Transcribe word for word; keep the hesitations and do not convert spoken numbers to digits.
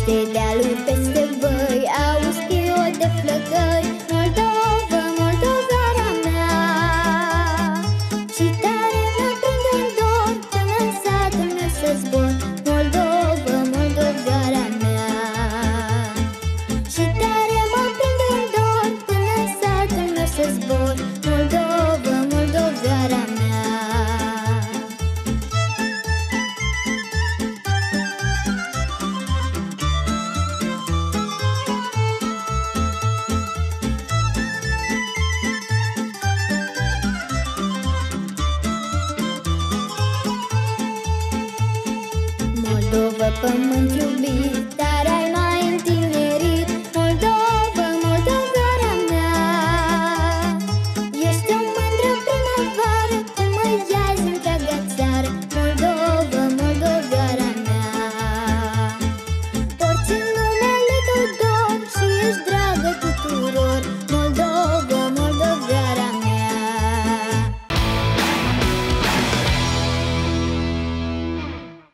Peste dealuri, peste văi, auzi chiot de flăcăi. Moldova, Moldovara mea, și tare mă prind în dor până în satul meu să zbor. Moldova, Moldovara mea, și tare mă prind în dor până în satul meu să zbor. Moldova, Moldovara mea. Moldova, pământ iubit,